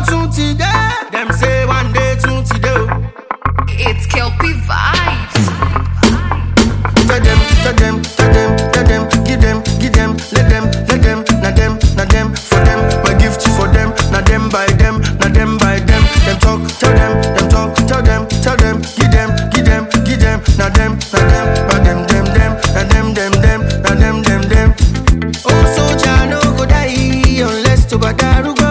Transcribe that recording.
tunti day. Them say one day tunti day. It's Kelpie vibes. Tell them, give them, let them, na them, for them, my gift for them, na them by them, na them by them. Them talk, tell them talk, tell them, give them, na them, by them, na them. Oh, soldier no go die unless to Badaruga.